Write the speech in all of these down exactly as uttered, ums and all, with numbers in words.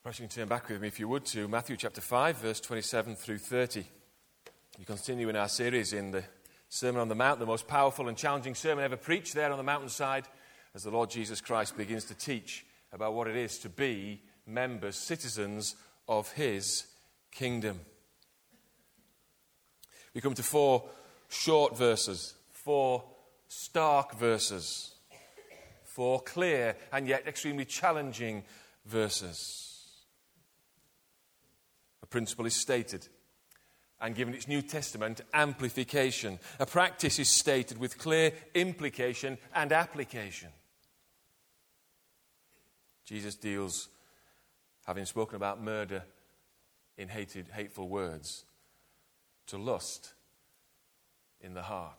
Perhaps you can turn back with me, if you would, to Matthew chapter five, verse twenty-seven through thirty. We continue in our series in the Sermon on the Mount, the most powerful and challenging sermon ever preached there on the mountainside, as the Lord Jesus Christ begins to teach about what it is to be members, citizens of his kingdom. We come to four short verses, four stark verses, four clear and yet extremely challenging verses. A principle is stated and given its New Testament amplification. A practice is stated with clear implication and application. Jesus deals, having spoken about murder in hated, hateful words, to lust in the heart.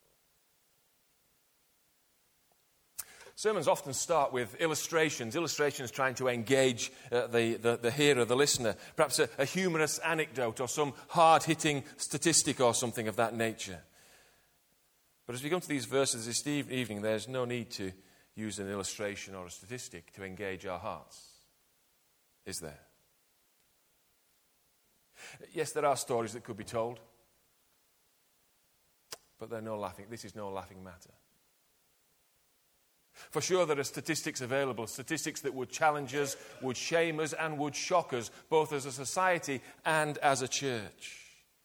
Sermons often start with illustrations, illustrations trying to engage uh, the, the, the hearer, the listener. Perhaps a, a humorous anecdote or some hard-hitting statistic or something of that nature. But as we come to these verses this evening, there's no need to use an illustration or a statistic to engage our hearts, is there? Yes, there are stories that could be told, but they're no laughing. This is no laughing matter. For sure, there are statistics available, statistics that would challenge us, would shame us, and would shock us, both as a society and as a church.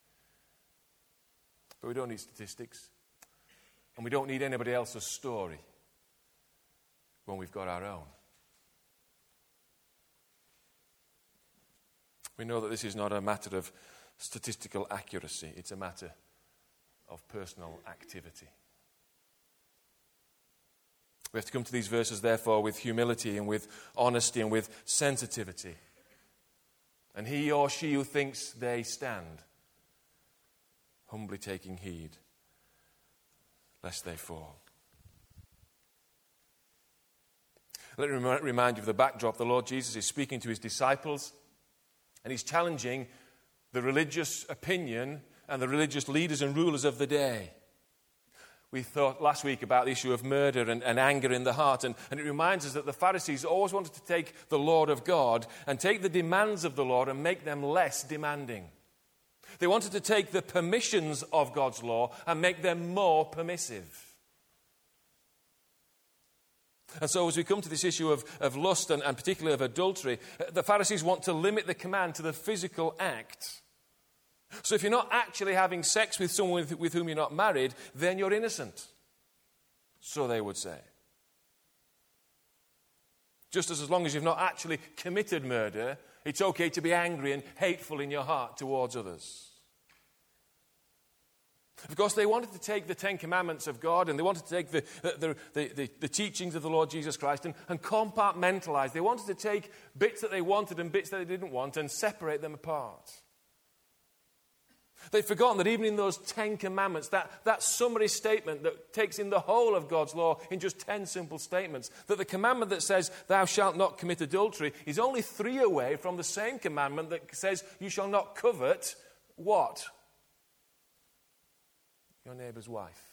But we don't need statistics, and we don't need anybody else's story when we've got our own. We know that this is not a matter of statistical accuracy, it's a matter of personal activity. We have to come to these verses, therefore, with humility and with honesty and with sensitivity. And he or she who thinks they stand, humbly taking heed, lest they fall. Let me remind you of the backdrop. The Lord Jesus is speaking to his disciples, and he's challenging the religious opinion and the religious leaders and rulers of the day. We thought last week about the issue of murder and, and anger in the heart, and, and it reminds us that the Pharisees always wanted to take the Lord of God and take the demands of the Lord and make them less demanding. They wanted to take the permissions of God's law and make them more permissive. And so as we come to this issue of, of lust and, and particularly of adultery, the Pharisees want to limit the command to the physical act. So if you're not actually having sex with someone with, with whom you're not married, then you're innocent. So they would say. Just as as long as you've not actually committed murder, it's okay to be angry and hateful in your heart towards others. Of course, they wanted to take the Ten Commandments of God and they wanted to take the, the, the, the, the teachings of the Lord Jesus Christ and, and compartmentalize. They wanted to take bits that they wanted and bits that they didn't want and separate them apart. They've forgotten that even in those Ten Commandments, that, that summary statement that takes in the whole of God's law in just ten simple statements, that the commandment that says, thou shalt not commit adultery, is only three away from the same commandment that says, you shall not covet what? Your neighbour's wife.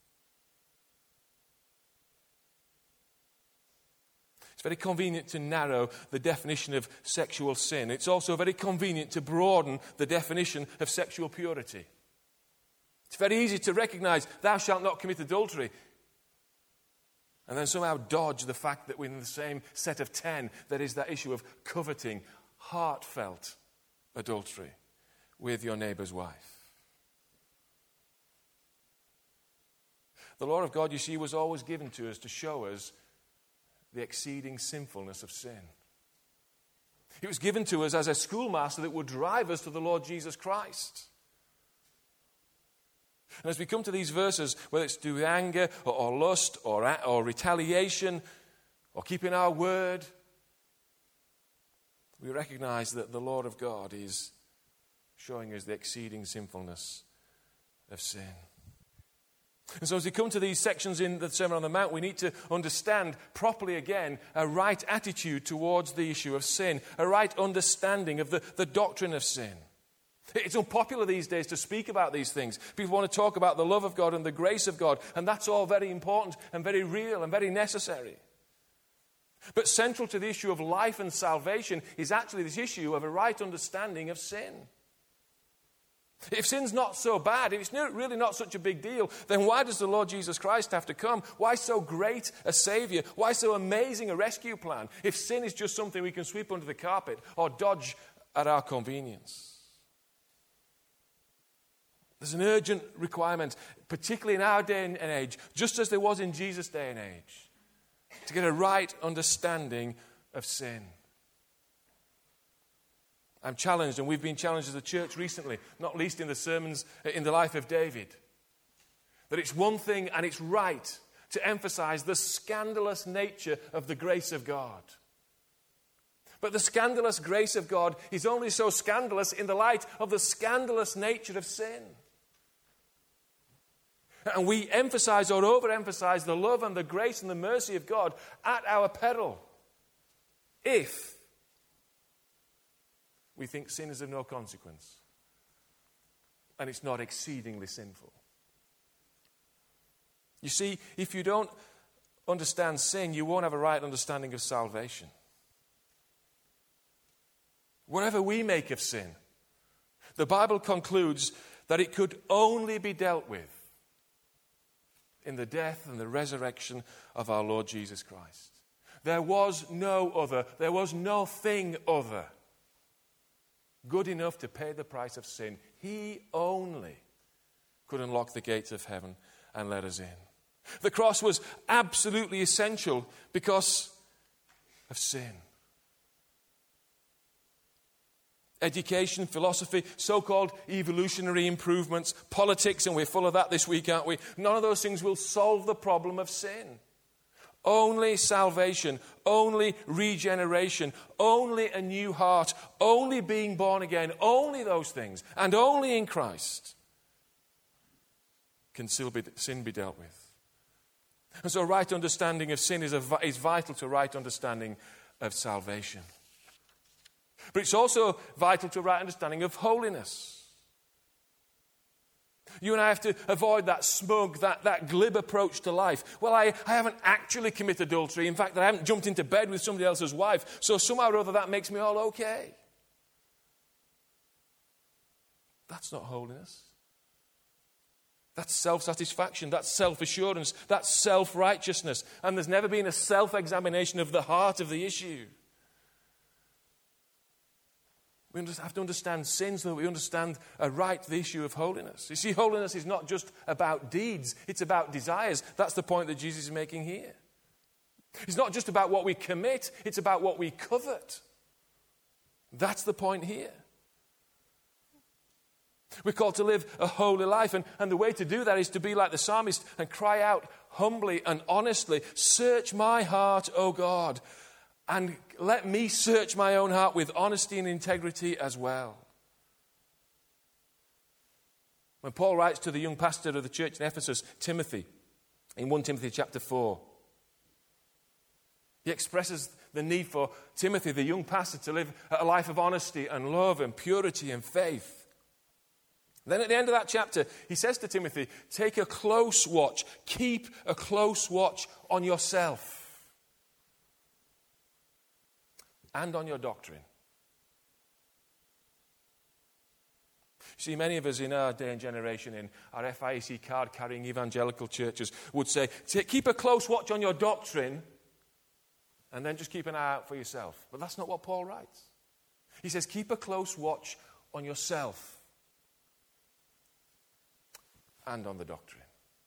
It's very convenient to narrow the definition of sexual sin. It's also very convenient to broaden the definition of sexual purity. It's very easy to recognize, thou shalt not commit adultery, and then somehow dodge the fact that within the same set of ten, there is that issue of coveting, heartfelt adultery with your neighbour's wife. The law of God, you see, was always given to us to show us the exceeding sinfulness of sin. It was given to us as a schoolmaster that would drive us to the Lord Jesus Christ. And as we come to these verses, whether it's to do with anger or, or lust or, or retaliation or keeping our word, we recognize that the Lord of God is showing us the exceeding sinfulness of sin. And so as we come to these sections in the Sermon on the Mount, we need to understand properly again a right attitude towards the issue of sin, a right understanding of the, the doctrine of sin. It's unpopular these days to speak about these things. People want to talk about the love of God and the grace of God, and that's all very important and very real and very necessary. But central to the issue of life and salvation is actually this issue of a right understanding of sin. If sin's not so bad, if it's really not such a big deal, then why does the Lord Jesus Christ have to come? Why so great a Savior? Why so amazing a rescue plan? If sin is just something we can sweep under the carpet or dodge at our convenience. There's an urgent requirement, particularly in our day and age, just as there was in Jesus' day and age, to get a right understanding of sin. I'm challenged, and we've been challenged as a church recently, not least in the sermons in the life of David, that it's one thing and it's right to emphasize the scandalous nature of the grace of God. But the scandalous grace of God is only so scandalous in the light of the scandalous nature of sin. And we emphasize or overemphasize the love and the grace and the mercy of God at our peril if we think sin is of no consequence and it's not exceedingly sinful. You see, if you don't understand sin, you won't have a right understanding of salvation. Whatever we make of sin, the Bible concludes that it could only be dealt with in the death and the resurrection of our Lord Jesus Christ. There was no other, there was no thing other good enough to pay the price of sin. He only could unlock the gates of heaven and let us in. The cross was absolutely essential because of sin. Education, philosophy, so-called evolutionary improvements, politics, and we're full of that this week, aren't we? None of those things will solve the problem of sin. Only salvation, only regeneration, only a new heart, only being born again, only those things, and only in Christ can sin be dealt with. And so right understanding of sin is, a, is vital to right understanding of salvation. But it's also vital to a right understanding of holiness. You and I have to avoid that smug, that, that glib approach to life. Well, I, I haven't actually committed adultery. In fact, I haven't jumped into bed with somebody else's wife. So somehow or other that makes me all okay. That's not holiness. That's self-satisfaction. That's self-assurance. That's self-righteousness. And there's never been a self-examination of the heart of the issue. We have to understand sin so that we understand aright the issue of holiness. You see, holiness is not just about deeds, it's about desires. That's the point that Jesus is making here. It's not just about what we commit, it's about what we covet. That's the point here. We're called to live a holy life, and, and the way to do that is to be like the psalmist and cry out humbly and honestly, "Search my heart, O God, and let me search my own heart with honesty and integrity as well." When Paul writes to the young pastor of the church in Ephesus, Timothy, in First Timothy chapter four, he expresses the need for Timothy, the young pastor, to live a life of honesty and love and purity and faith. Then at the end of that chapter, he says to Timothy, take a close watch, keep a close watch on yourself and on your doctrine. See, many of us in our day and generation, in our F I E C card-carrying evangelical churches, would say, keep a close watch on your doctrine and then just keep an eye out for yourself. But that's not what Paul writes. He says, keep a close watch on yourself and on the doctrine.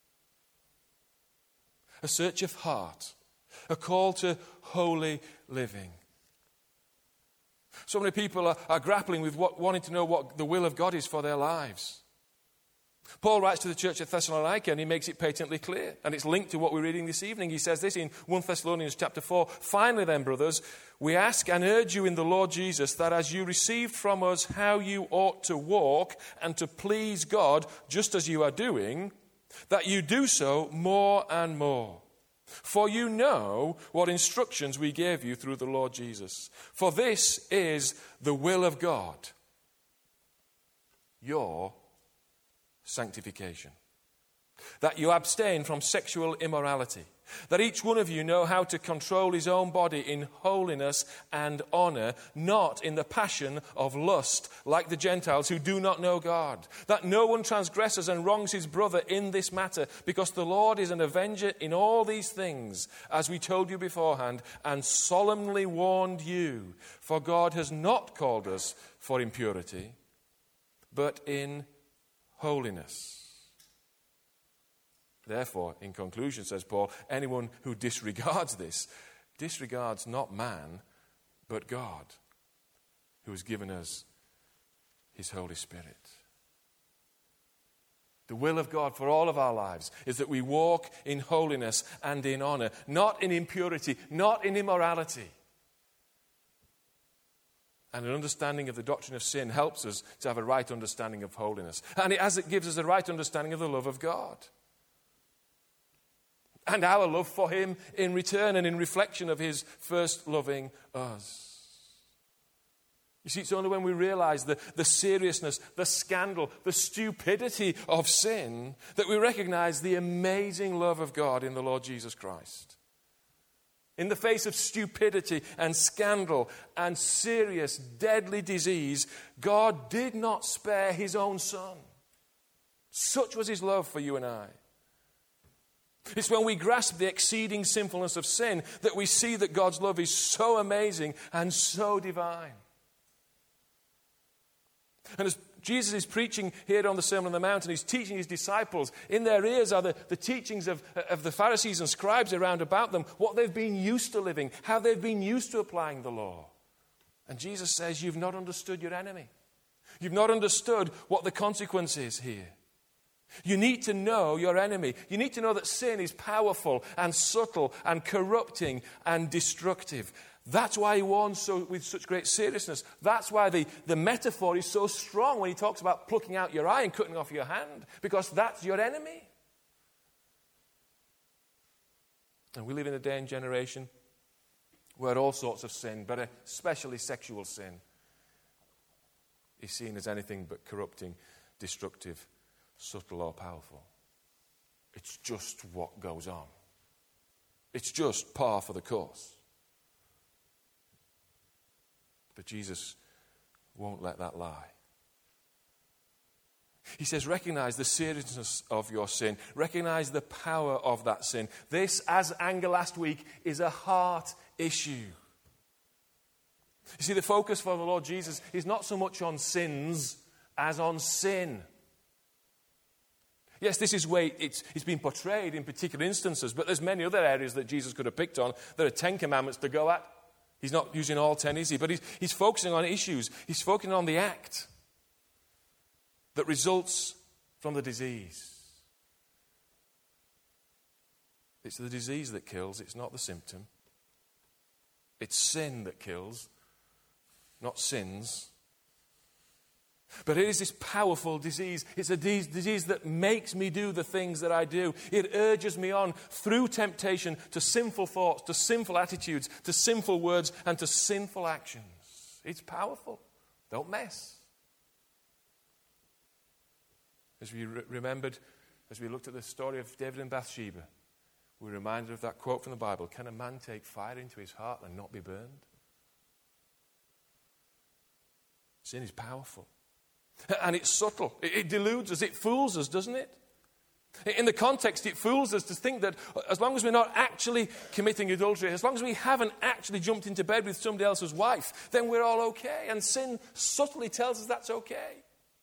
A search of heart, a call to holy living. So many people are, are grappling with what, wanting to know what the will of God is for their lives. Paul writes to the church at Thessalonica and he makes it patently clear. And it's linked to what we're reading this evening. He says this in First Thessalonians chapter four. Finally then, brothers, we ask and urge you in the Lord Jesus that as you received from us how you ought to walk and to please God, just as you are doing, that you do so more and more. For you know what instructions we gave you through the Lord Jesus. For this is the will of God, your sanctification. that you abstain from sexual immorality, that each one of you know how to control his own body in holiness and honor, not in the passion of lust like the Gentiles who do not know God, that no one transgresses and wrongs his brother in this matter, because the Lord is an avenger in all these things, as we told you beforehand and solemnly warned you. For God has not called us for impurity, but in holiness. Therefore, in conclusion, says Paul, anyone who disregards this disregards not man, but God, who has given us his Holy Spirit. The will of God for all of our lives is that we walk in holiness and in honor, not in impurity, not in immorality. And an understanding of the doctrine of sin helps us to have a right understanding of holiness. And it, as it gives us a right understanding of the love of God. And our love for him in return and in reflection of his first loving us. You see, it's only when we realize the, the seriousness, the scandal, the stupidity of sin that we recognize the amazing love of God in the Lord Jesus Christ. In the face of stupidity and scandal and serious, deadly disease, God did not spare his own Son. Such was his love for you and I. It's when we grasp the exceeding sinfulness of sin that we see that God's love is so amazing and so divine. And as Jesus is preaching here on the Sermon on the Mount and he's teaching his disciples, in their ears are the, the teachings of, of the Pharisees and scribes around about them, what they've been used to living, how they've been used to applying the law. And Jesus says, you've not understood your enemy. You've not understood what the consequence is here. You need to know your enemy. You need to know that sin is powerful and subtle and corrupting and destructive. That's why he warns so, with such great seriousness. That's why the, the metaphor is so strong when he talks about plucking out your eye and cutting off your hand, because that's your enemy. And we live in a day and generation where all sorts of sin, but especially sexual sin, is seen as anything but corrupting, destructive, subtle or powerful. It's just what goes on. It's just par for the course. But Jesus won't let that lie. He says, recognize the seriousness of your sin. Recognize the power of that sin. This, as Anger last week, is a heart issue. You see, the focus for the Lord Jesus is not so much on sins as on sin. Yes, this is where it's, it's been portrayed in particular instances, but there's many other areas that Jesus could have picked on. There are Ten Commandments to go at. He's not using all ten, is he? But he's, he's focusing on issues. He's focusing on the act that results from the disease. It's the disease that kills. It's not the symptom. It's sin that kills, not sins. But it is this powerful disease. It's a disease that makes me do the things that I do. It urges me on through temptation to sinful thoughts, to sinful attitudes, to sinful words, and to sinful actions. It's powerful. Don't mess. As we re- remembered, as we looked at the story of David and Bathsheba, we were reminded of that quote from the Bible, can a man take fire into his heart and not be burned? Sin is powerful. And it's subtle. It deludes us. It fools us, doesn't it? In the context, it fools us to think that as long as we're not actually committing adultery, as long as we haven't actually jumped into bed with somebody else's wife, then we're all okay. And sin subtly tells us that's okay.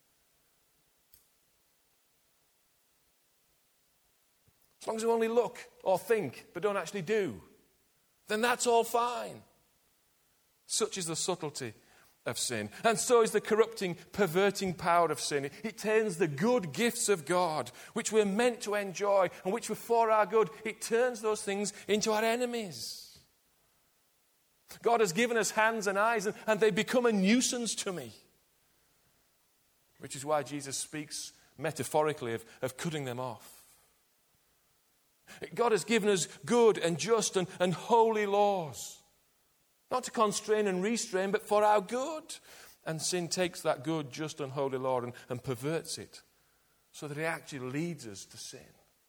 As long as we only look or think but don't actually do, then that's all fine. Such is the subtlety of sin. And so is the corrupting, perverting power of sin. It turns the good gifts of God, which we're meant to enjoy and which were for our good, it turns those things into our enemies. God has given us hands and eyes, and, and they become a nuisance to me. Which is why Jesus speaks metaphorically of, of cutting them off. God has given us good and just and, and holy laws. Not to constrain and restrain, but for our good. And sin takes that good, just, and holy law and, and perverts it so that it actually leads us to sin.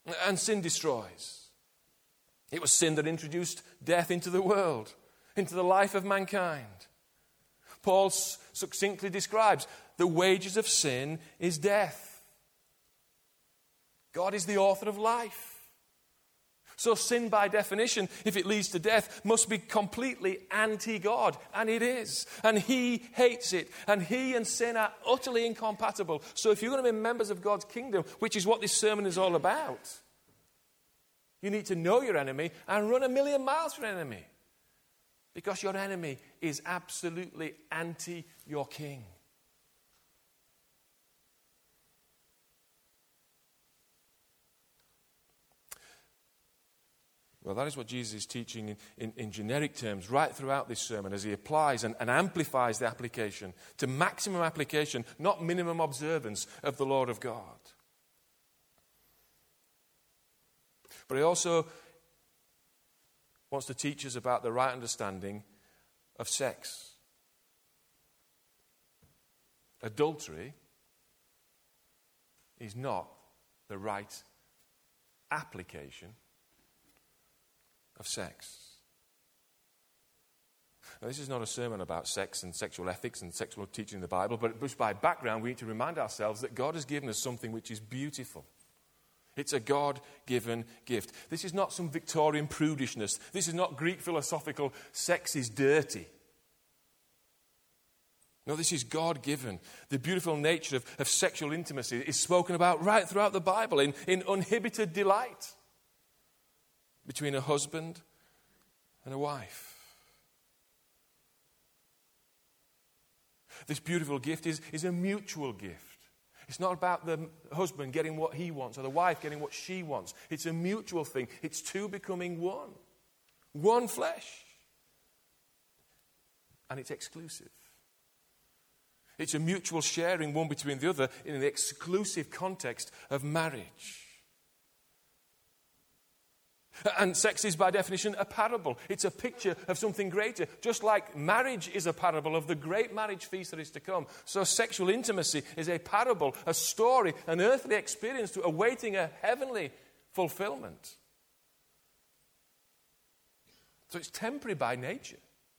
And sin destroys. It was sin that introduced death into the world, into the life of mankind. Paul succinctly describes the wages of sin is death. God is the author of life. So sin, by definition, if it leads to death, must be completely anti-God. And it is. And he hates it. And he and sin are utterly incompatible. So if you're going to be members of God's kingdom, which is what this sermon is all about, you need to know your enemy and run a million miles from your enemy. Because your enemy is absolutely anti your king. Well, that is what Jesus is teaching in, in, in generic terms right throughout this sermon as he applies and, and amplifies the application to maximum application, not minimum observance of the Lord of God. But he also wants to teach us about the right understanding of sex. Adultery is not the right application of sex. Now, this is not a sermon about sex and sexual ethics and sexual teaching in the Bible, but just by background, we need to remind ourselves that God has given us something which is beautiful. It's a God-given gift. This is not some Victorian prudishness. This is not Greek philosophical, sex is dirty. No, this is God-given. The beautiful nature of, of sexual intimacy is spoken about right throughout the Bible in, in uninhibited delight between a husband and a wife. This beautiful gift is, is a mutual gift. It's not about the husband getting what he wants or the wife getting what she wants. It's a mutual thing. It's two becoming one. One flesh. And it's exclusive. It's a mutual sharing one between the other in the exclusive context of marriage. And sex is by definition a parable. It's a picture of something greater. Just like marriage is a parable of the great marriage feast that is to come, so sexual intimacy is a parable, a story, an earthly experience to awaiting a heavenly fulfillment. So it's temporary by nature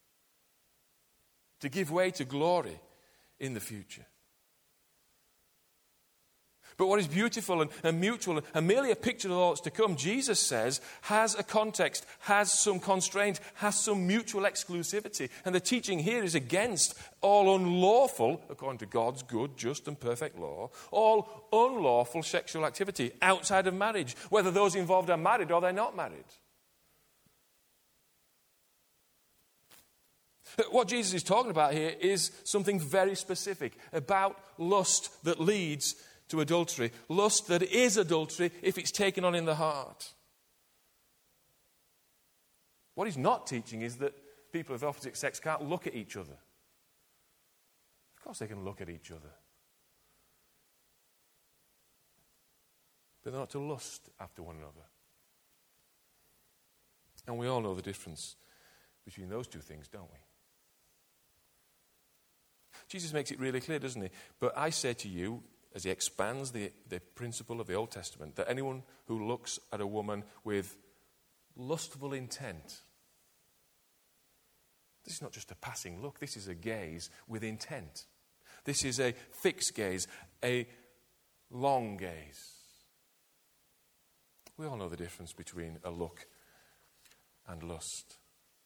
to give way to glory in the future. But what is beautiful and, and mutual and merely a picture of all that's to come, Jesus says, has a context, has some constraint, has some mutual exclusivity. And the teaching here is against all unlawful, according to God's good, just and perfect law, all unlawful sexual activity outside of marriage, whether those involved are married or they're not married. What Jesus is talking about here is something very specific about lust that leads to adultery. Lust that is adultery if it's taken on in the heart. What he's not teaching is that people of the opposite sex can't look at each other. Of course they can look at each other. But they're not to lust after one another. And we all know the difference between those two things, don't we? Jesus makes it really clear, doesn't he? But I say to you, as he expands the, the principle of the Old Testament, that anyone who looks at a woman with lustful intent, this is not just a passing look, this is a gaze with intent. This is a fixed gaze, a long gaze. We all know the difference between a look and lust.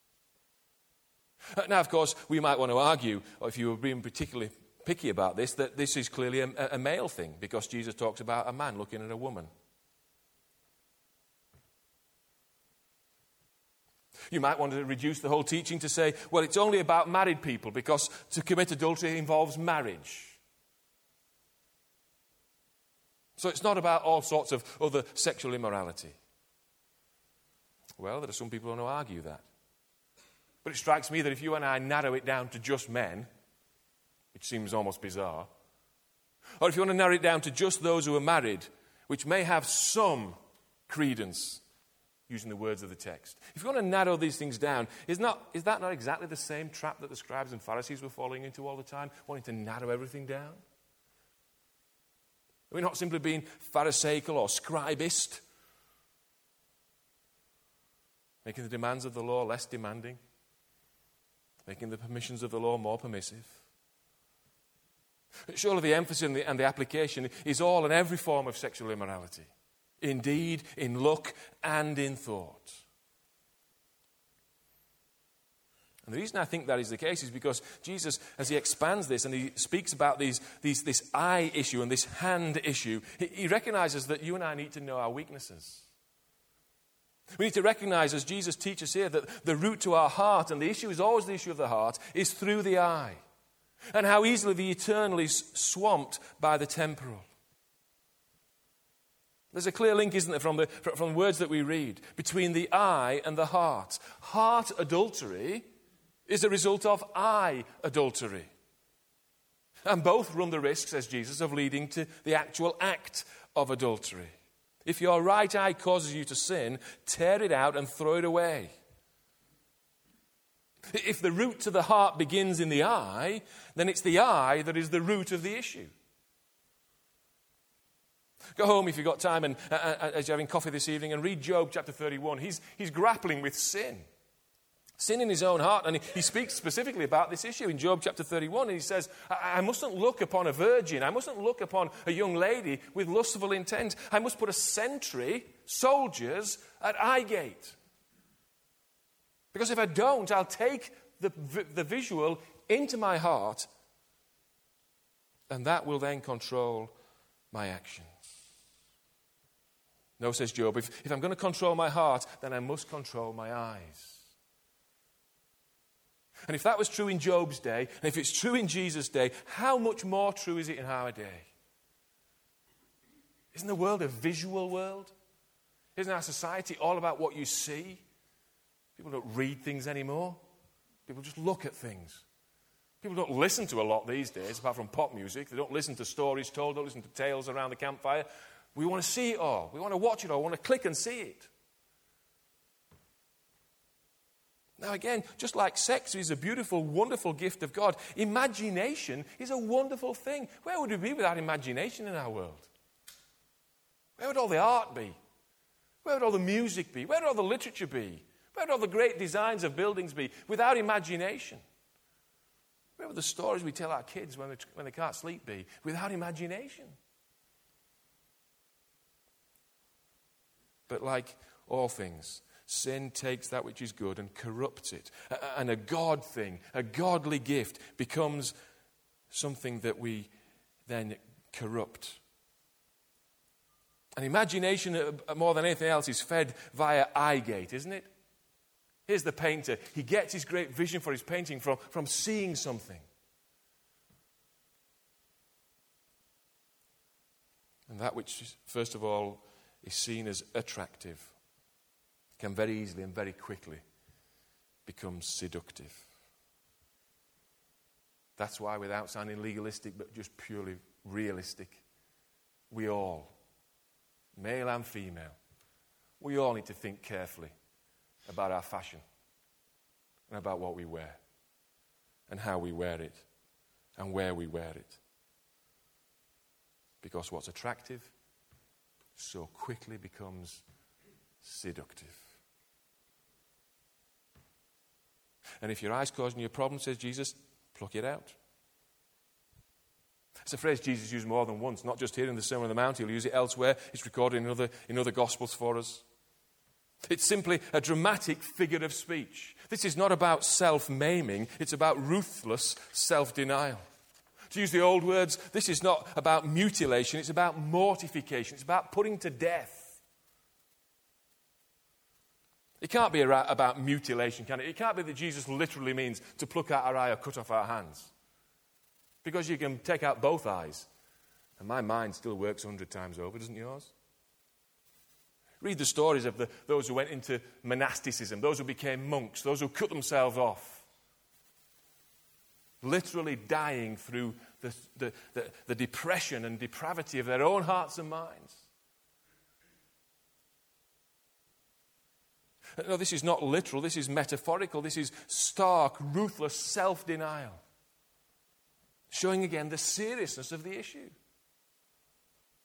Now, of course, we might want to argue, or if you were being particularly picky about this, that this is clearly a, a male thing, because Jesus talks about a man looking at a woman. You might want to reduce the whole teaching to say, well, it's only about married people, because to commit adultery involves marriage. So it's not about all sorts of other sexual immorality. Well, there are some people who want to argue that. But it strikes me that if you and I narrow it down to just men, which seems almost bizarre, or if you want to narrow it down to just those who are married, which may have some credence, using the words of the text. If you want to narrow these things down, is, not, is that not exactly the same trap that the scribes and Pharisees were falling into all the time, wanting to narrow everything down? Are we not simply being pharisaical or scribist, making the demands of the law less demanding, making the permissions of the law more permissive. Surely the emphasis and the, and the application is all in every form of sexual immorality, in deed, in look, and in thought. And the reason I think that is the case is because Jesus, as he expands this and he speaks about these, these, this eye issue and this hand issue, he, he recognizes that you and I need to know our weaknesses. We need to recognize, as Jesus teaches here, that the route to our heart, and the issue is always the issue of the heart, is through the eye. And how easily the eternal is swamped by the temporal. There's a clear link, isn't there, from the, from words that we read, between the eye and the heart. Heart adultery is a result of eye adultery. And both run the risk, says Jesus, of leading to the actual act of adultery. If your right eye causes you to sin, tear it out and throw it away. If the route to the heart begins in the eye, then it's the eye that is the root of the issue. Go home if you've got time and uh, uh, as you're having coffee this evening and read Job chapter thirty-one. He's, he's grappling with sin. Sin in his own heart. And he, he speaks specifically about this issue in Job chapter thirty-one. And he says, I, I mustn't look upon a virgin. I mustn't look upon a young lady with lustful intent. I must put a sentry, soldiers, at eye gate. Because if I don't, I'll take the, the visual into my heart, and that will then control my actions. No, says Job, if, if I'm going to control my heart, then I must control my eyes. And if that was true in Job's day, and if it's true in Jesus' day, how much more true is it in our day? Isn't the world a visual world? Isn't our society all about what you see? People don't read things anymore. People just look at things. People don't listen to a lot these days, apart from pop music. They don't listen to stories told, don't listen to tales around the campfire. We want to see it all. We want to watch it all. We want to click and see it. Now again, just like sex is a beautiful, wonderful gift of God, imagination is a wonderful thing. Where would we be without imagination in our world? Where would all the art be? Where would all the music be? Where would all the literature be? Where would all the great designs of buildings be without imagination? Where would the stories we tell our kids when they, when they can't sleep be without imagination? But like all things, sin takes that which is good and corrupts it. And a God thing, a godly gift, becomes something that we then corrupt. And imagination, more than anything else, is fed via eye gate, isn't it? Here's the painter. He gets his great vision for his painting from, from seeing something. And that which, first of all, is seen as attractive can very easily and very quickly become seductive. That's why, without sounding legalistic but just purely realistic, we all, male and female, we all need to think carefully about our fashion and about what we wear and how we wear it and where we wear it. Because what's attractive so quickly becomes seductive. And if your eye's causing you a problem, says Jesus, pluck it out. It's a phrase Jesus used more than once, not just here in the Sermon on the Mount. He'll use it elsewhere. It's recorded in other, in other Gospels for us. It's simply a dramatic figure of speech. This is not about self-maiming. It's about ruthless self-denial. To use the old words, this is not about mutilation. It's about mortification. It's about putting to death. It can't be about mutilation, can it? It can't be that Jesus literally means to pluck out our eye or cut off our hands. Because you can take out both eyes. And my mind still works a hundred times over, doesn't yours? Read the stories of the, those who went into monasticism, those who became monks, those who cut themselves off. Literally dying through the, the, the, the depression and depravity of their own hearts and minds. No, this is not literal, this is metaphorical, this is stark, ruthless self-denial. Showing again the seriousness of the issue.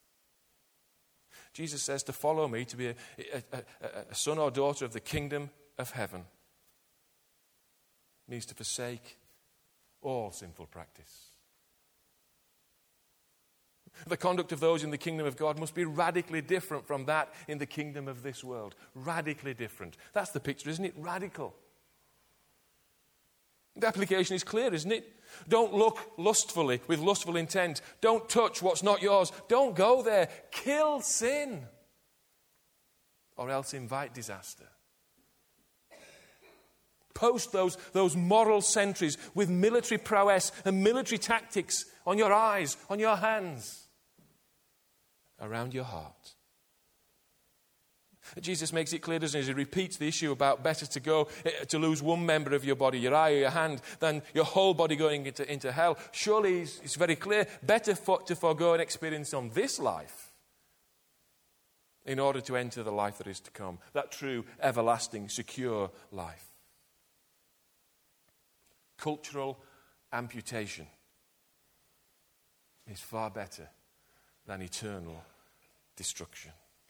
Jesus says to follow me, to be a, a, a, a son or daughter of the kingdom, of heaven means to forsake all sinful practice. The conduct of those in the kingdom of God must be radically different from that in the kingdom of this world. Radically different. That's the picture, isn't it? Radical. The application is clear, isn't it? Don't look lustfully with lustful intent. Don't touch what's not yours. Don't go there. Kill sin. Or else invite disaster. Post those, those moral sentries with military prowess and military tactics on your eyes, on your hands, around your heart. Jesus makes it clear, doesn't he, as he repeats the issue about better to go to lose one member of your body, your eye or your hand, than your whole body going into, into hell. Surely it's, it's very clear, better for, to forego an experience on this life in order to enter the life that is to come, that true, everlasting, secure life. Cultural amputation is far better than eternal destruction.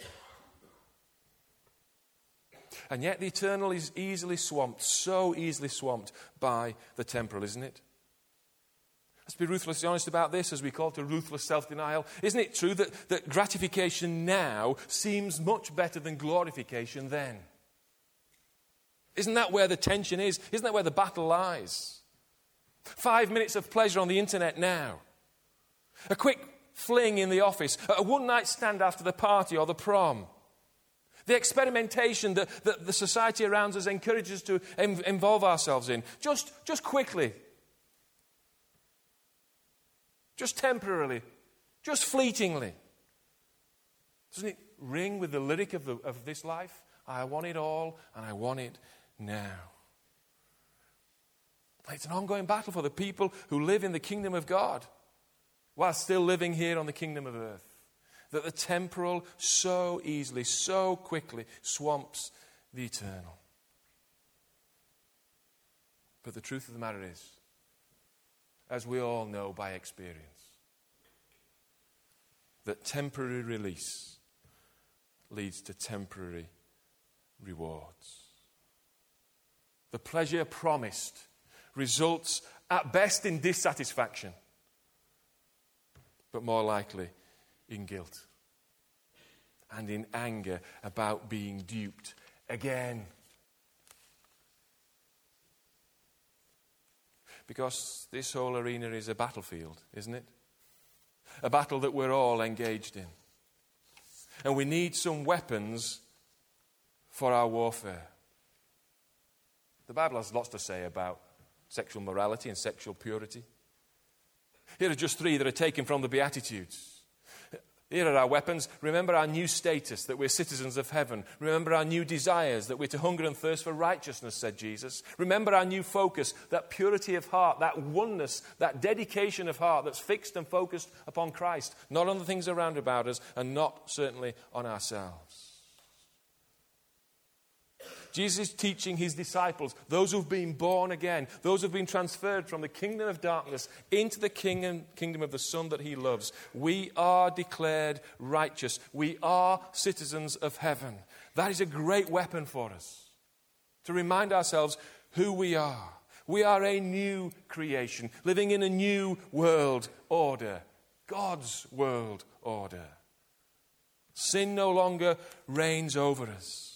And yet the eternal is easily swamped, so easily swamped by the temporal, isn't it? Let's be ruthlessly honest about this as we call to ruthless self-denial. Isn't it true that, that gratification now seems much better than glorification then? Isn't that where the tension is? Isn't that where the battle lies? Five minutes of pleasure on the internet now. A quick fling in the office. A one-night stand after the party or the prom. The experimentation that, that the society around us encourages us to em- involve ourselves in. Just, just quickly. Just temporarily. Just fleetingly. Doesn't it ring with the lyric of, the, of this life? I want it all and I want it now. It's an ongoing battle for the people who live in the kingdom of God while still living here on the kingdom of earth. That the temporal so easily, so quickly swamps the eternal. But the truth of the matter is, as we all know by experience, that temporary release leads to temporary rewards. The pleasure promised results at best in dissatisfaction, but more likely in guilt and in anger about being duped again. Because this whole arena is a battlefield, isn't it? A battle that we're all engaged in. And we need some weapons for our warfare. The Bible has lots to say about sexual morality and sexual purity. Here are just three that are taken from the Beatitudes. Here are our weapons. Remember our new status, that we're citizens of heaven. Remember our new desires, that we're to hunger and thirst for righteousness, said Jesus. Remember our new focus, that purity of heart, that oneness, that dedication of heart that's fixed and focused upon Christ, not on the things around about us and not certainly on ourselves. Jesus is teaching his disciples, those who've been born again, those who've been transferred from the kingdom of darkness into the kingdom, kingdom of the Son that he loves. We are declared righteous. We are citizens of heaven. That is a great weapon for us, to remind ourselves who we are. We are a new creation, living in a new world order, God's world order. Sin no longer reigns over us.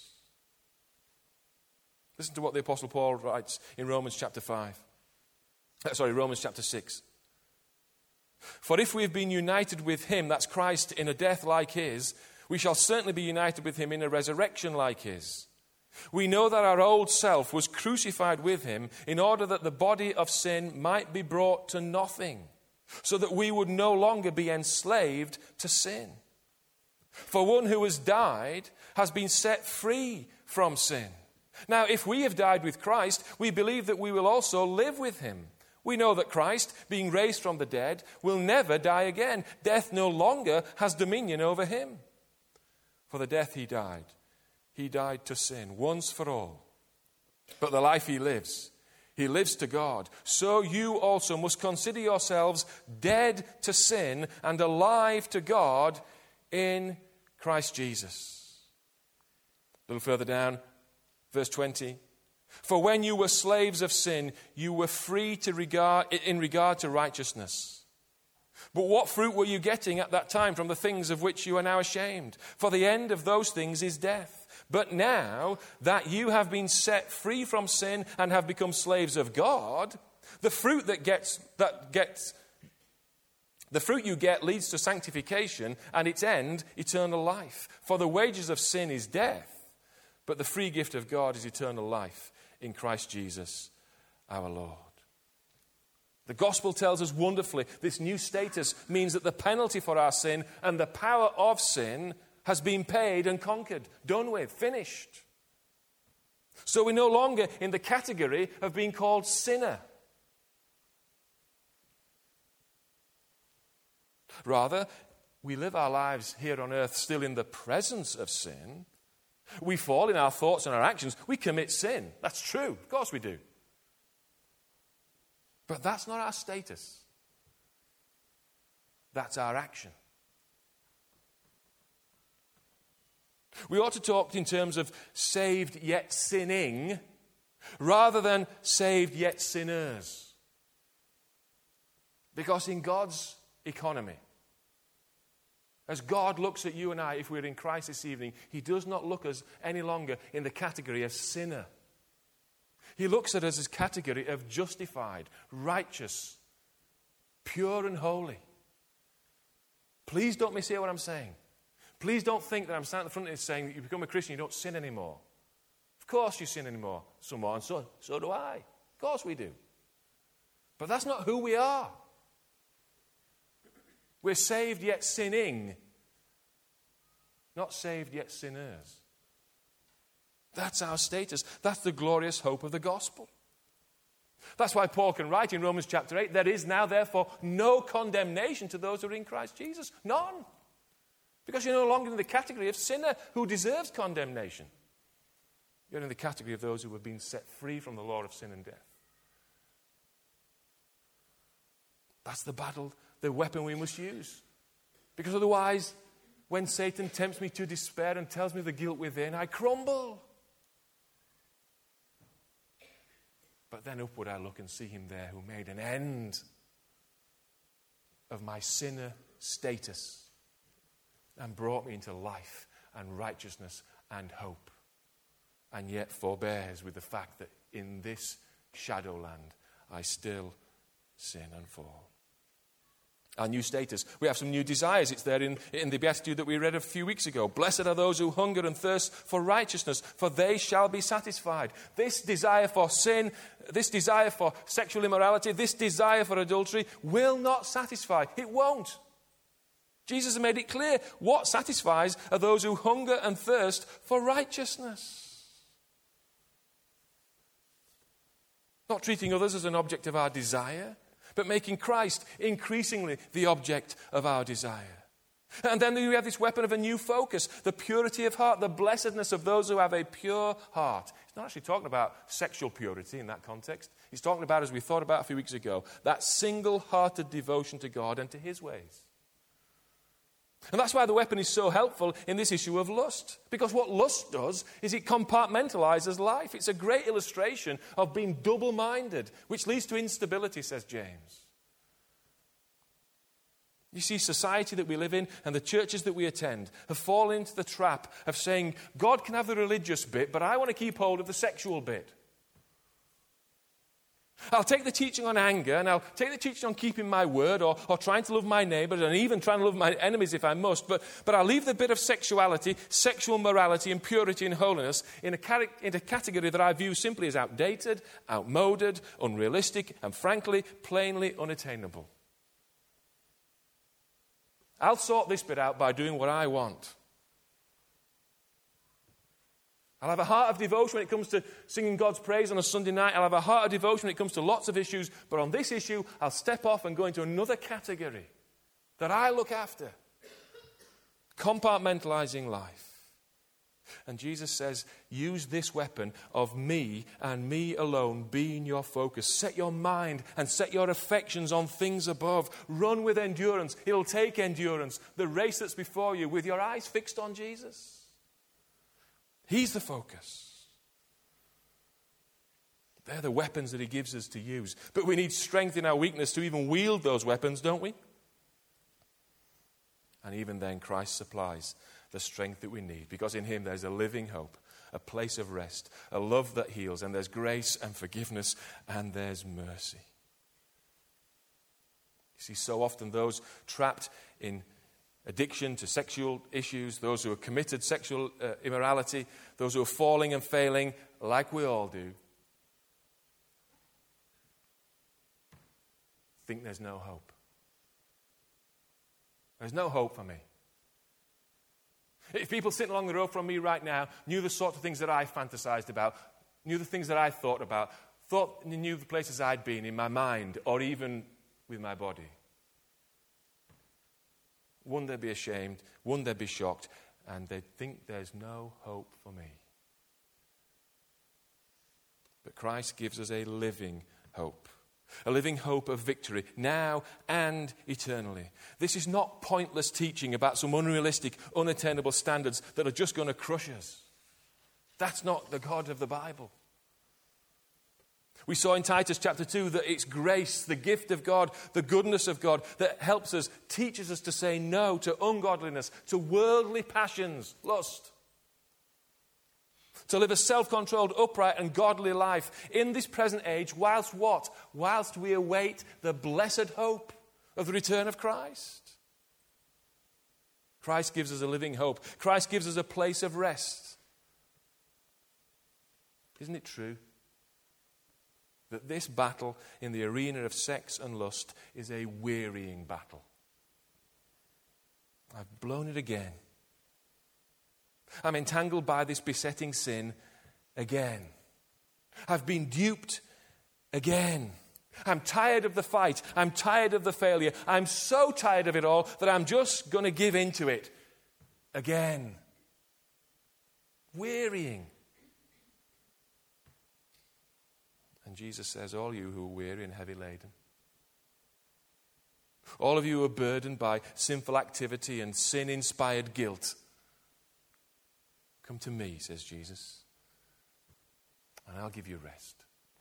Listen to what the Apostle Paul writes in Romans chapter five. Sorry, Romans chapter six. For if we have been united with him, that's Christ, in a death like his, we shall certainly be united with him in a resurrection like his. We know that our old self was crucified with him in order that the body of sin might be brought to nothing, so that we would no longer be enslaved to sin. For one who has died has been set free from sin. Now, if we have died with Christ, we believe that we will also live with him. We know that Christ, being raised from the dead, will never die again. Death no longer has dominion over him. For the death he died, he died to sin once for all. But the life he lives, he lives to God. So you also must consider yourselves dead to sin and alive to God in Christ Jesus. A little further down, Verse twenty. For when you were slaves of sin, you were free to regard, in regard to righteousness. But what fruit were you getting at that time from the things of which you are now ashamed? For the end of those things is death. But now that you have been set free from sin and have become slaves of God, the fruit that gets that gets the fruit you get leads to sanctification, and its end, eternal life. For the wages of sin is death, but the free gift of God is eternal life in Christ Jesus our Lord. The gospel tells us wonderfully this new status means that the penalty for our sin and the power of sin has been paid and conquered, done with, finished. So we're no longer in the category of being called sinner. Rather, we live our lives here on earth still in the presence of sin. We fall in our thoughts and our actions. We commit sin. That's true. Of course we do. But that's not our status. That's our action. We ought to talk in terms of saved yet sinning rather than saved yet sinners. Because in God's economy, as God looks at you and I, if we're in Christ this evening, He does not look at us any longer in the category of sinner. He looks at us as category of justified, righteous, pure and holy. Please don't mishear what I'm saying. Please don't think that I'm standing in front of you saying that you become a Christian, you don't sin anymore. Of course you sin anymore, somewhat, and so, so do I. Of course we do. But that's not who we are. We're saved yet sinning, not saved yet sinners. That's our status. That's the glorious hope of the gospel. That's why Paul can write in Romans chapter eight, there is now therefore no condemnation to those who are in Christ Jesus. None. Because you're no longer in the category of sinner who deserves condemnation. You're in the category of those who have been set free from the law of sin and death. That's the battle, the weapon we must use. Because otherwise, when Satan tempts me to despair and tells me the guilt within, I crumble. But then upward I look and see Him there who made an end of my sinner status and brought me into life and righteousness and hope, and yet forbears with the fact that in this shadowland I still sin and fall. Our new status. We have some new desires. It's there in, in the Beatitude that we read a few weeks ago. Blessed are those who hunger and thirst for righteousness, for they shall be satisfied. This desire for sin, this desire for sexual immorality, this desire for adultery will not satisfy. It won't. Jesus has made it clear. What satisfies are those who hunger and thirst for righteousness. Not treating others as an object of our desire, but making Christ increasingly the object of our desire. And then we have this weapon of a new focus, the purity of heart, the blessedness of those who have a pure heart. He's not actually talking about sexual purity in that context. He's talking about, as we thought about a few weeks ago, that single-hearted devotion to God and to His ways. And that's why the weapon is so helpful in this issue of lust. Because what lust does is it compartmentalizes life. It's a great illustration of being double-minded, which leads to instability, says James. You see, society that we live in and the churches that we attend have fallen into the trap of saying, God can have the religious bit, but I want to keep hold of the sexual bit. I'll take the teaching on anger, and I'll take the teaching on keeping my word, or, or trying to love my neighbours, and even trying to love my enemies if I must, but, but I'll leave the bit of sexuality, sexual morality, and purity and holiness in a, car- in a category that I view simply as outdated, outmoded, unrealistic, and frankly, plainly unattainable. I'll sort this bit out by doing what I want. I'll have a heart of devotion when it comes to singing God's praise on a Sunday night. I'll have a heart of devotion when it comes to lots of issues. But on this issue, I'll step off and go into another category that I look after. Compartmentalizing life. And Jesus says, use this weapon of me and me alone being your focus. Set your mind and set your affections on things above. Run with endurance. It'll take endurance. The race that's before you with your eyes fixed on Jesus. He's the focus. They're the weapons that he gives us to use. But we need strength in our weakness to even wield those weapons, don't we? And even then, Christ supplies the strength that we need, because in him there's a living hope, a place of rest, a love that heals, and there's grace and forgiveness, and there's mercy. You see, so often those trapped in addiction to sexual issues, those who are committed sexual uh, immorality, those who are falling and failing, like we all do, think there's no hope. There's no hope for me. If people sitting along the road from me right now knew the sort of things that I fantasized about, knew the things that I thought about, thought knew the places I'd been in my mind or even with my body, one, they'd be ashamed, one, they'd be shocked, and they'd think there's no hope for me. But Christ gives us a living hope. A living hope of victory, now and eternally. This is not pointless teaching about some unrealistic, unattainable standards that are just going to crush us. That's not the God of the Bible. We saw in Titus chapter two that it's grace, the gift of God, the goodness of God that helps us, teaches us to say no to ungodliness, to worldly passions, lust. To live a self-controlled, upright and godly life in this present age, whilst what? Whilst we await the blessed hope of the return of Christ. Christ gives us a living hope. Christ gives us a place of rest. Isn't it true that this battle in the arena of sex and lust is a wearying battle? I've blown it again. I'm entangled by this besetting sin again. I've been duped again. I'm tired of the fight. I'm tired of the failure. I'm so tired of it all that I'm just going to give in to it again. Wearying. And Jesus says, all you who are weary and heavy laden, all of you who are burdened by sinful activity and sin-inspired guilt, come to me, says Jesus, and I'll give you rest.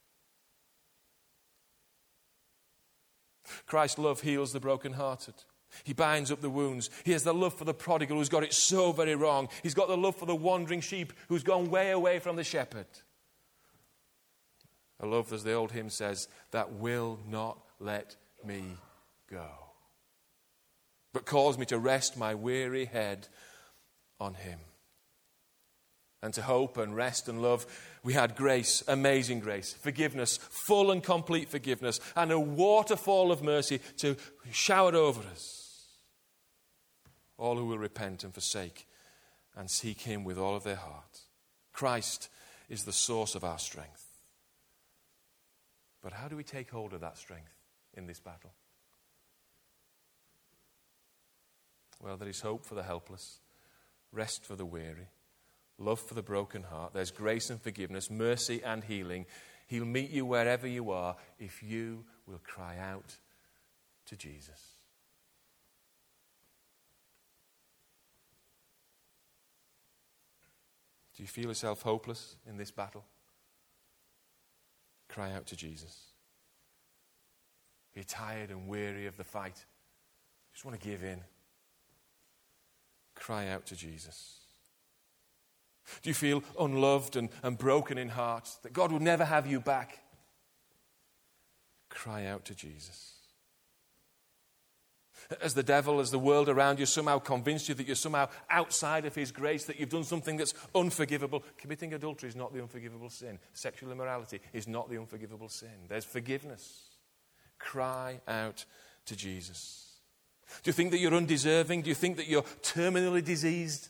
Christ's love heals the brokenhearted. He binds up the wounds. He has the love for the prodigal who's got it so very wrong. He's got the love for the wandering sheep who's gone way away from the shepherd. A love, as the old hymn says, that will not let me go, but calls me to rest my weary head on him. And to hope and rest and love, we had grace, amazing grace, forgiveness, full and complete forgiveness, and a waterfall of mercy to shower over us. All who will repent and forsake and seek him with all of their heart. Christ is the source of our strength. But how do we take hold of that strength in this battle? Well, there is hope for the helpless, rest for the weary, love for the broken heart. There's grace and forgiveness, mercy and healing. He'll meet you wherever you are if you will cry out to Jesus. Do you feel yourself hopeless in this battle? Cry out to Jesus. You're tired and weary of the fight. Just want to give in. Cry out to Jesus. Do you feel unloved and, and broken in heart, that God will never have you back? Cry out to Jesus. As the devil, as the world around you somehow convinced you that you're somehow outside of his grace, that you've done something that's unforgivable. Committing adultery is not the unforgivable sin. Sexual immorality is not the unforgivable sin. There's forgiveness. Cry out to Jesus. Do you think that you're undeserving? Do you think that you're terminally diseased?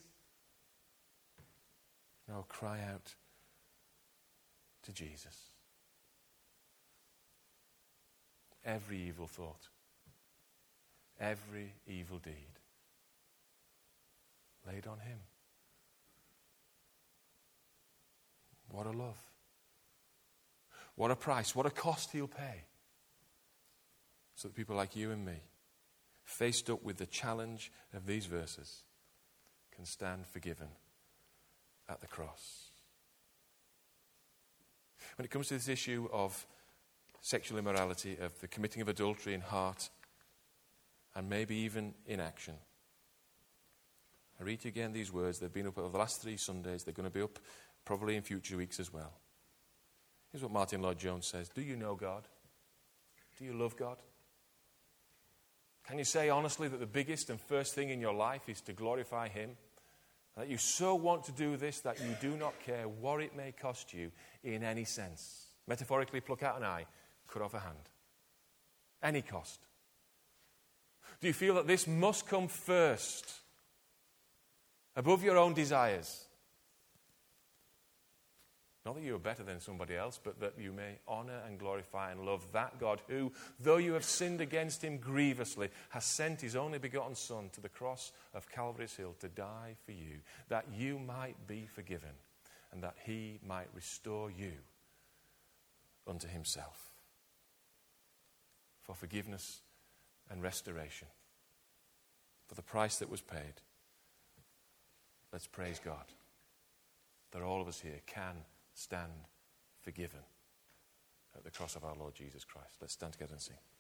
No, cry out to Jesus. Every evil thought, every evil deed, laid on him. What a love. What a price. What a cost he'll pay. So that people like you and me, faced up with the challenge of these verses, can stand forgiven at the cross. When it comes to this issue of sexual immorality, of the committing of adultery in heart, and maybe even in action, I read to you again these words. They've been up over the last three Sundays. They're going to be up probably in future weeks as well. Here's what Martin Lloyd-Jones says. Do you know God? Do you love God? Can you say honestly that the biggest and first thing in your life is to glorify Him? That you so want to do this that you do not care what it may cost you in any sense. Metaphorically, pluck out an eye, cut off a hand. Any cost. Do you feel that this must come first, above your own desires? Not that you are better than somebody else, but that you may honor and glorify and love that God who, though you have sinned against Him grievously, has sent His only begotten Son to the cross of Calvary's Hill to die for you, that you might be forgiven and that He might restore you unto Himself. For forgiveness and restoration, for the price that was paid. Let's praise God that all of us here can stand forgiven at the cross of our Lord Jesus Christ. Let's stand together and sing.